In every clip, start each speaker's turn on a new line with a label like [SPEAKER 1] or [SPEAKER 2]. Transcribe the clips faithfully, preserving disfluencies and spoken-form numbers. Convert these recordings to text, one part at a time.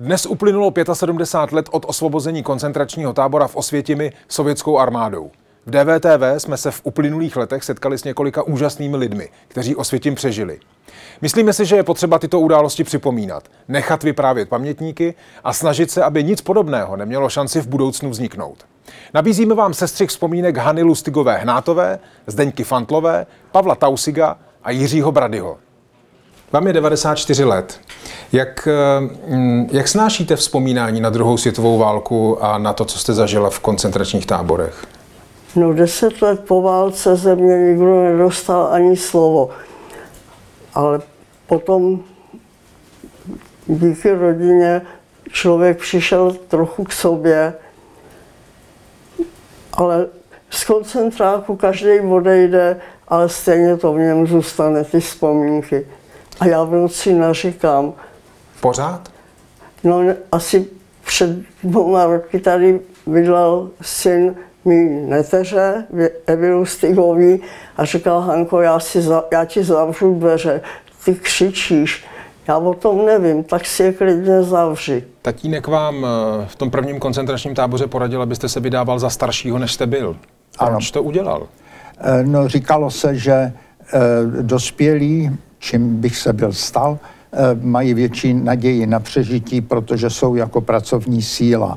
[SPEAKER 1] Dnes uplynulo sedmdesát pět let od osvobození koncentračního tábora v Osvětimi sovětskou armádou. V D V T V jsme se v uplynulých letech setkali s několika úžasnými lidmi, kteří Osvětim přežili. Myslíme si, že je potřeba tyto události připomínat, nechat vyprávět pamětníky a snažit se, aby nic podobného nemělo šanci v budoucnu vzniknout. Nabízíme vám sestřih vzpomínek Hany Lustigové Hnátové, Zdeňky Fantlové, Pavla Tausiga a Jiřího Bradyho. Vám je devadesát čtyři let. Jak, jak snášíte vzpomínání na druhou světovou válku a na to, co jste zažila v koncentračních táborech?
[SPEAKER 2] No deset let po válce ze mě nikdo nedostal ani slovo. Ale potom díky rodině člověk přišel trochu k sobě, ale z koncentráku každý odejde, ale stejně to v něm zůstane, ty vzpomínky. A já v noci naříkám.
[SPEAKER 1] Pořád?
[SPEAKER 2] No asi před dvěma roky tady bydlel syn mý neteře, Evy Lustigový, a říkal: Hanko, já, si za, já ti zavřu dveře, ty křičíš. Já o tom nevím, tak si je klidně zavři.
[SPEAKER 1] Tatínek vám v tom prvním koncentračním táboře poradil, abyste se vydával za staršího, než jste byl. Proč to udělal?
[SPEAKER 3] No, říkalo se, že dospělí, čím bych se byl stal, mají větší naději na přežití, protože jsou jako pracovní síla.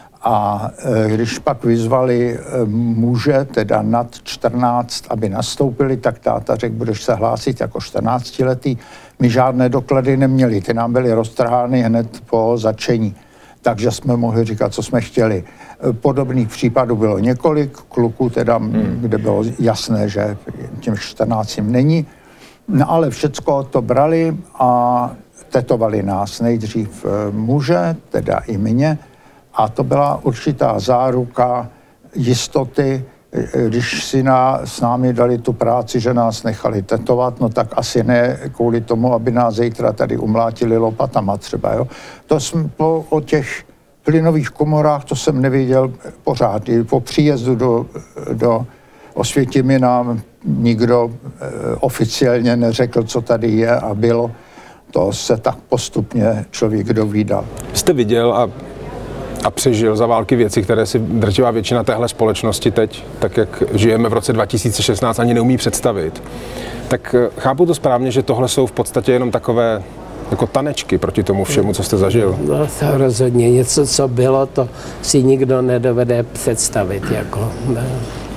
[SPEAKER 3] A když pak vyzvali muže, teda nad čtrnáct, aby nastoupili, tak táta řekl: budeš se hlásit jako čtrnáctiletý. My žádné doklady neměli, ty nám byly roztrhány hned po začení. Takže jsme mohli říkat, co jsme chtěli. Podobných případů bylo několik, kluků teda, hmm. kde bylo jasné, že těm čtrnáctým není. No ale všecko to brali a tetovali nás nejdřív muže, teda i mě. A to byla určitá záruka jistoty, když si na, s námi dali tu práci, že nás nechali tetovat, no tak asi ne kvůli tomu, aby nás zítra tady umlátili lopatama třeba, jo. To jsem po, o těch plynových komorách, to jsem nevěděl pořád. I po příjezdu do, do Osvětimi nám nikdo eh, oficiálně neřekl, co tady je a bylo. To se tak postupně člověk dovídal.
[SPEAKER 1] Jste viděl a a přežil za války věci, které si drtivá většina téhle společnosti teď, tak jak žijeme v roce dva tisíce šestnáct, ani neumí představit. Tak chápu to správně, že tohle jsou v podstatě jenom takové jako tanečky proti tomu všemu, co jste zažil?
[SPEAKER 4] No to rozhodně. Něco, co bylo, to si nikdo nedovede představit. Jako, ne.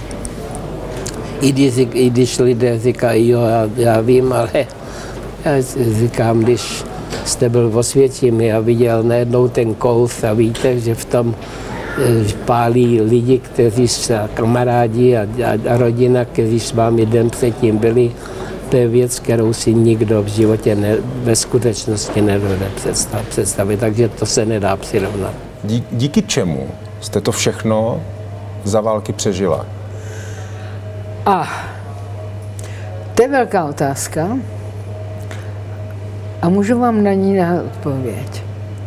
[SPEAKER 4] I, když, I když lidé říkají: jo, já, já vím, ale já říkám, když jste byl v Osvětimi a viděl najednou ten kous a víte, že v tom pálí lidi, kteří se kamarádi a, a, a rodina, kteří s vámi den předtím byli, to je věc, kterou si nikdo v životě ne, ve skutečnosti nedovede představit, představit, takže to se nedá přirovnat.
[SPEAKER 1] Dí, díky čemu jste to všechno za války přežila?
[SPEAKER 5] A to je velká otázka. A můžu vám na ní dát odpověď.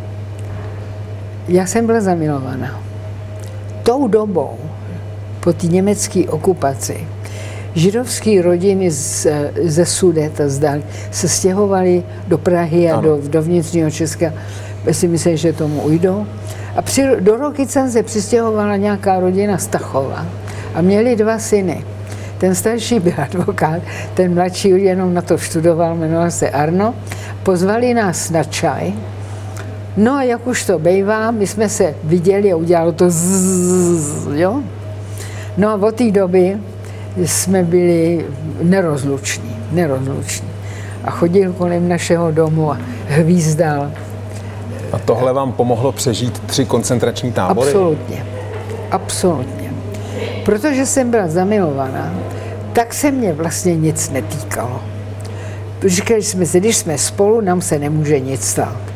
[SPEAKER 5] Já jsem byla zamilovaná. Tou dobou, po té německé okupaci, židovské rodiny z, ze Sudeta zdali, se stěhovaly do Prahy a do, do vnitřního Česka. Já si myslím, že tomu ujdou. A při, do Rokycan se přistěhovala nějaká rodina z Tachova a měli dva syny. Ten starší byl advokát, ten mladší jenom na to študoval, jmenoval se Arno. Pozvali nás na čaj. No a jak už to bývá, my jsme se viděli a udělalo to zzz, jo. No a od té doby jsme byli nerozluční, nerozluční. A chodil kolem našeho domu a hvízdal.
[SPEAKER 1] A tohle vám pomohlo přežít tři koncentrační tábory?
[SPEAKER 5] Absolutně, absolutně. Protože jsem byla zamilovaná, tak se mě vlastně nic netýkalo. Říkali jsme si, když jsme spolu, nám se nemůže nic stát.